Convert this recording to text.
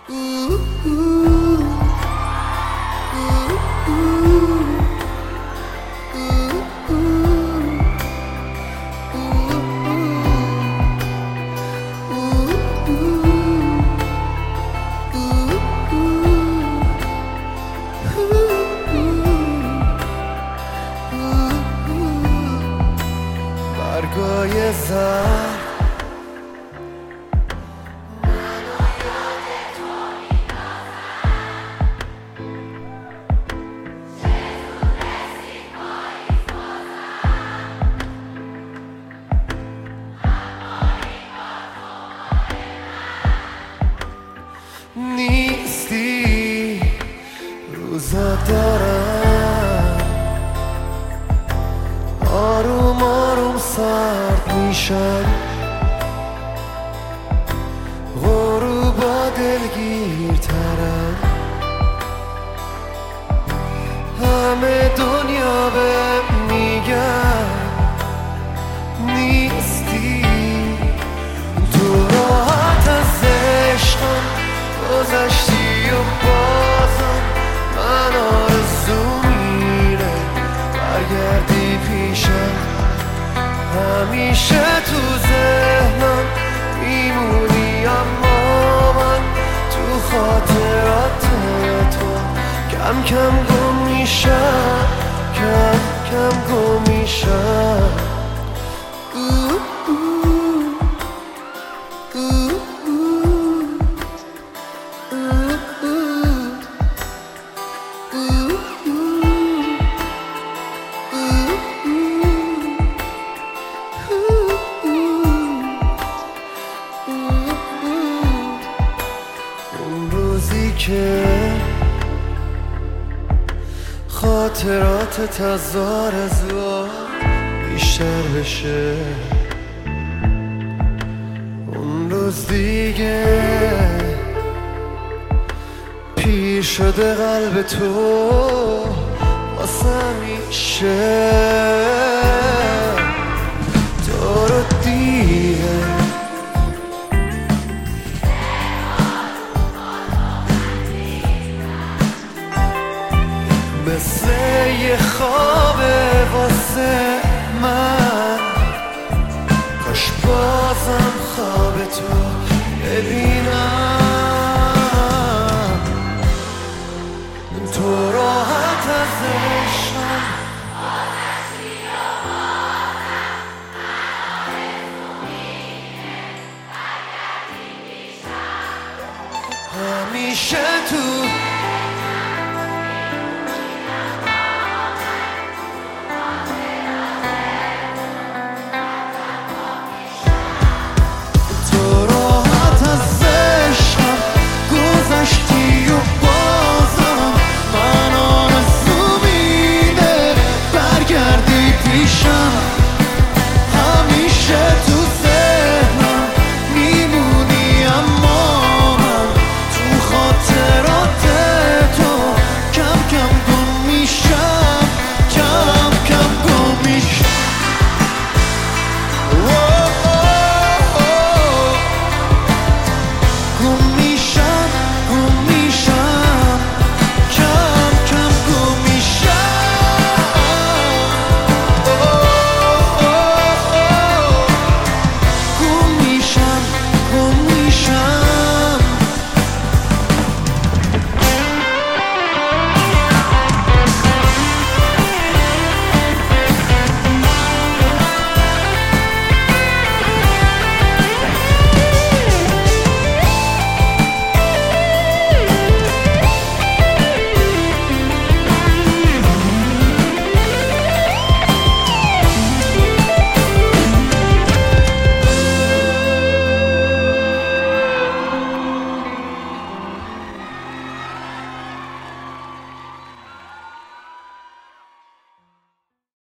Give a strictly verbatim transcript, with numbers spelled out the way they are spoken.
برگای زر نیستی روزا دارم آروم آروم سرد میشن غروبا دلگیرترن همه دنیا به میگن نیستی تو راحت از عشقم گذشتی و بازم من آرزو میره برگردی پیشم همیشه تو ذهنم میمونی اما من تو خاطرات تو کم کم گم میشم کم کم گم میشم که خاطرات تزار از بیشتر بشه اون روز دیگه پیر شده قلب تو واسه همیشه تو رو دیگه مثل یه خوابه واسه من کاش بازم خواب تو ببینم تو رو